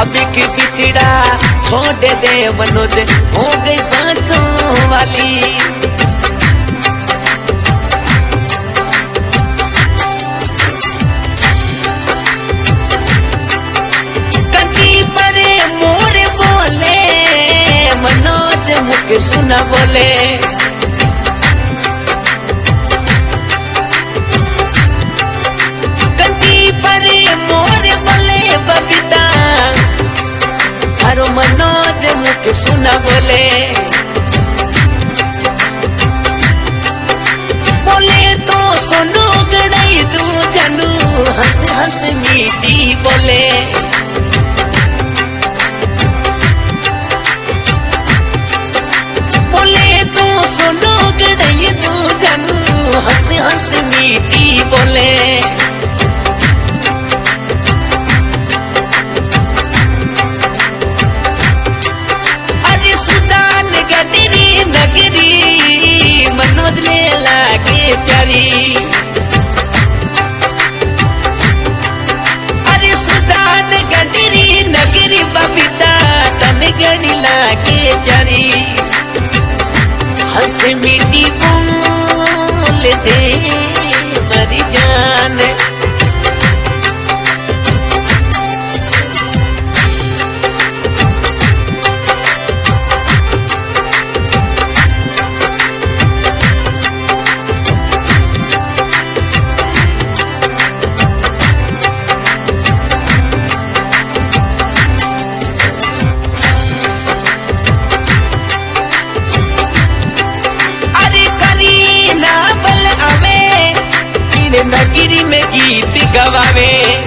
अभी की बिछड़ा छोड़ दे मनोज हो गई सांसों वाली। मुझे सुना बोले कंठी पर मोर बोले बबीता थारो मनोज मुझे सुना बोले बोले तो सुनो गड़ाई दू जनू हंस हंस मीठी बोले सुनो गड़ाई तू जानू हंस हंस मीठी बोले अरे सुजान गडरी नगरी मनोज ने लागे प्यारी। अरे सुजान गडरी नगरी बबीता तन गड़ी लागे प्यारी। हंस मीठी बोल दे मरी जान नगरी में गीत गवावे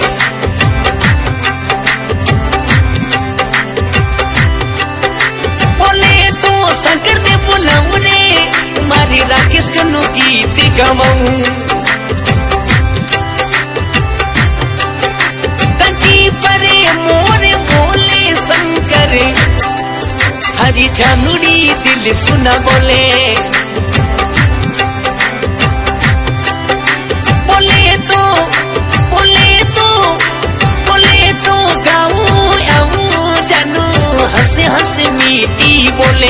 बोले तो शंकर ने बुलाऊ रे मारी राकेश कनु गीत गवाऊं। कंठी पर मोर बोले शंकर हरी झानुड़ी दिल सुना बोले गाऊं आऊं जानू हंस हंस मीठी बोले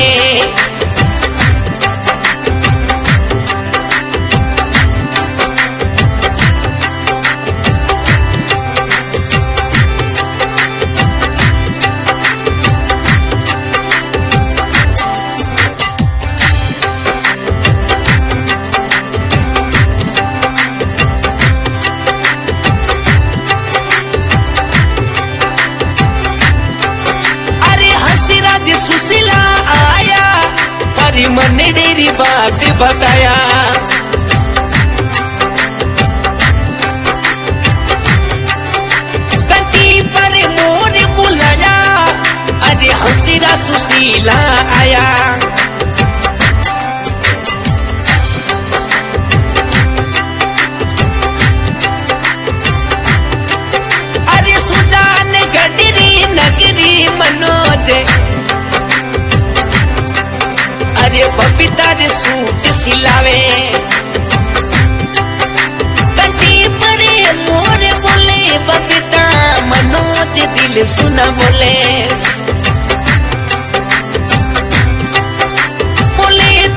सुशीला आया हरी मन डेरी बात बताया। कंठी पर मोर बुलाया अरे हंसीरा सुशीला आया। अरे सुजान गडरी नगरी मनोज अरे बबीता रे सूट सिलावे कंठी पर मोर बोले बबीता मनोज दिल सुना बोले बोले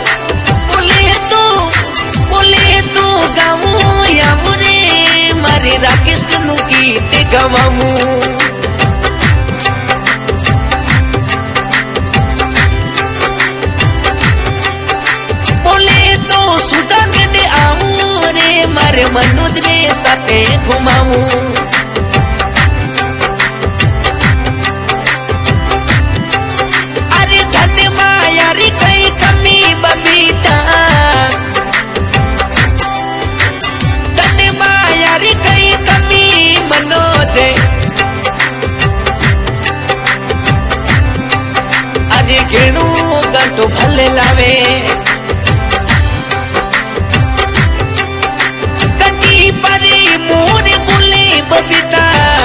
तो गाऊं आऊं रे मारे राकेश कनु गीत गवाऊं। सुजान दे आऊं रे मारे मनोज रे साथे घुमाऊं। अरे धन माया रे कई कमी बबीता धन माया रे कई कमी मनोज अरे घेणू गांठो भले लावे परी मोर बोले बबीता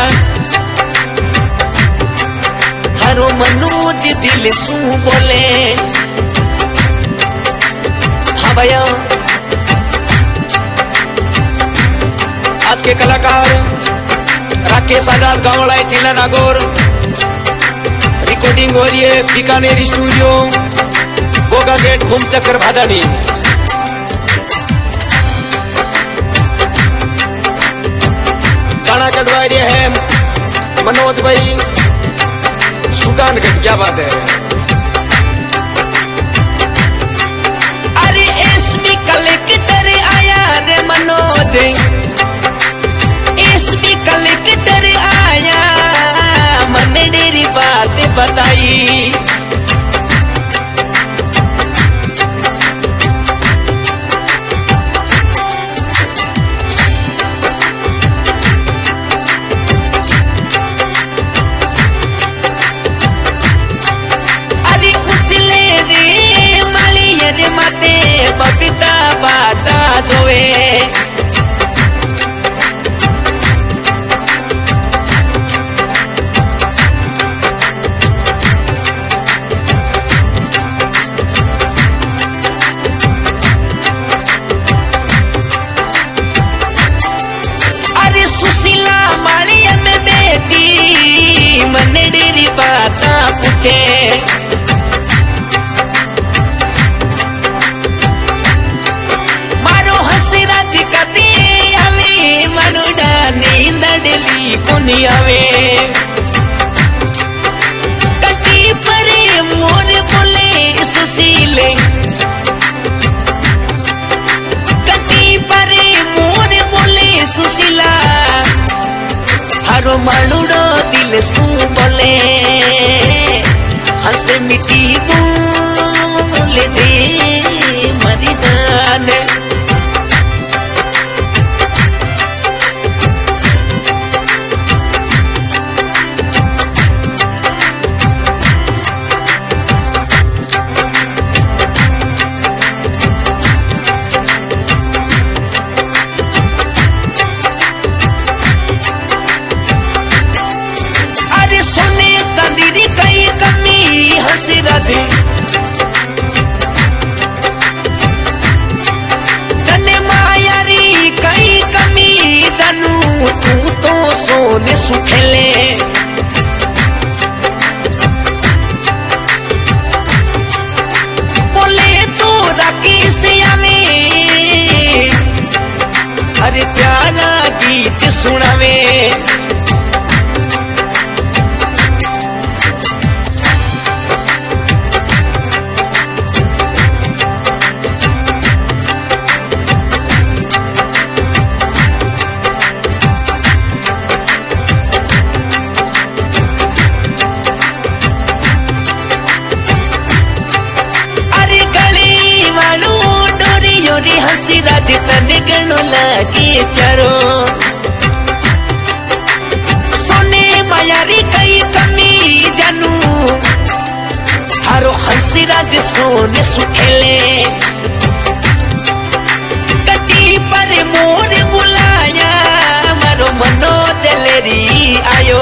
हरो मनोज दिल सू बोले। हाँ भैया आज के कलाकार राकेश आजाद गावड़ा जिला नागौर रिकॉर्डिंग हो रही है बीकानेर स्टूडियो, गोगा गेट, घूम चक्कर, भादानी। गाना कटवा रहे हैं मनोज भाई सुल्तानगंज। क्या बात है। अरे एसपी कलेक्टर आया रे मनोज, एसपी कलेक्टर आया, मन डेरी बात बताई। अरे उछले रे मालिया रे माते बबीता बाता जोए। सुशीला मालिया में बेटी मन डेरी बाता पूछे। मारो हंसराज कदी आवे, मारो डानी दडली कुनी आवे। कटी परे मोर बोले सुशीले, कटी परे मोर बोले सुशीला, हरो मानुड़ो दिल सू बोले, हंस मिठी बोले जे मरी जान। हंसराज तने मायारी कई कमी जानू, तू तो सोने सुखेले। बोले तो राकेश आवे, अरे प्यारा गीत सुनावे। हंसराज तने गणो लागे प्यारो, सोने मायारी कई कमी जानू, हारो हंसराज सोने सुखेले। कटी पर मोर बुलाया, मारो मनोज लेरी आयो।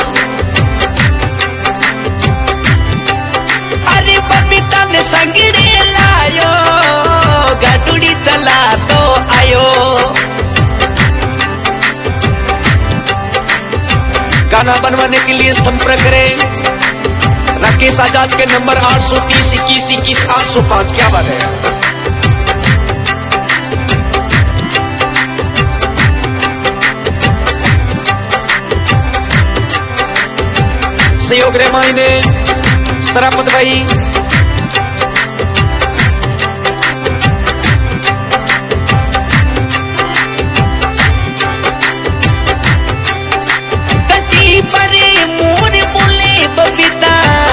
अरे बबीता ने संगड़े लायो, गाडुड़ी चला तो आयो। गाना बनवाने के लिए संपर्क करें राकेश आजाद के नंबर 830 21 21 805। क्या बात है। सहयोग रे मायने सरापत भाई, परे मोर बोले बबीता,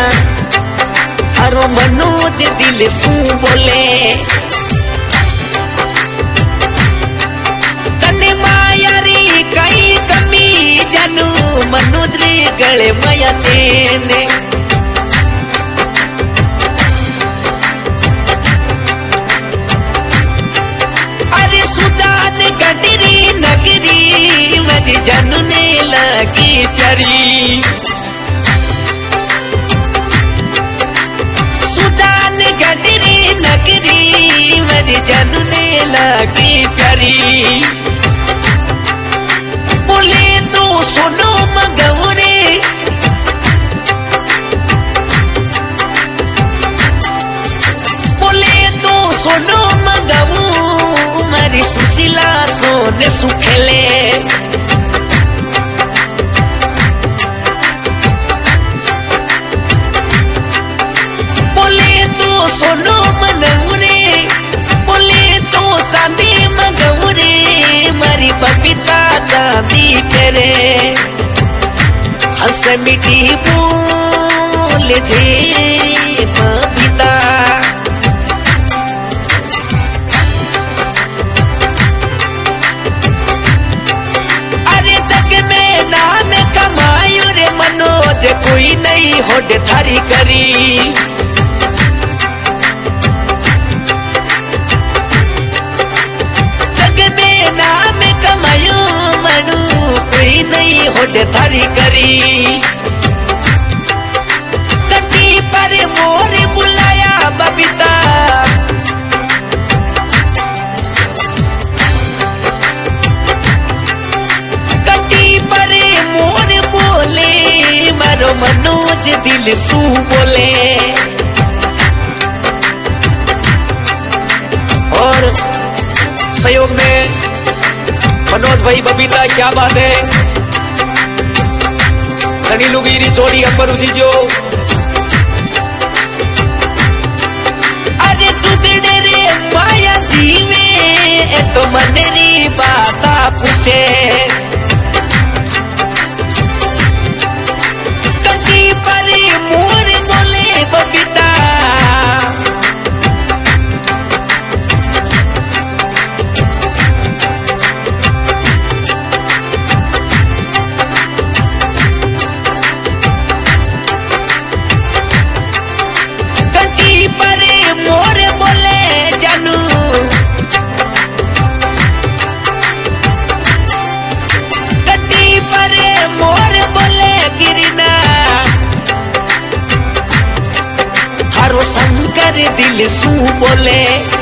हरो मनोज दिल सू बोले। तने मायारी कई कमी जानू, मनोज रे गले माया चेने। अरे सुजान गडरी नगरी मरी जानू ने लगी प्यारी। सुजान गडरी नगरी मरी जानू ने लगी प्यारी। बोले तो सुनो मगौरे, सुखेले बोले तो सोनो मनौरे बोले तो चांदी मंगौरे मारी बबीता चांदी करे हंस मिठी बोल जे बबीता अरे जग में नाम कमायो रे मनोज कोई नहीं होड़ थारी करी जग में नाम कमायो मनु कोई नहीं होड़ थारी करी कटी पर मोर बुलाया बबीता कटी पर मोर बोले मारो मनोज दिल सू बोले और सहयोग में मनोज भाई बबीता क्या बात है रनी लुगीरी चोरी अंबर उजी जो अरे चुदड़े रे माया जीवे ए तो मनरी बाता पूछे कटी पर मोर बोले बबीता कटी पर मोर बोले जानू कटी पर मोर बोले गिरना हरो शंकर दिल सू बोले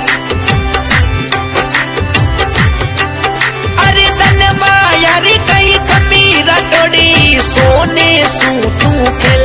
अरे धन माया रे कई कमी रटोड़ी सोने सू तू खेले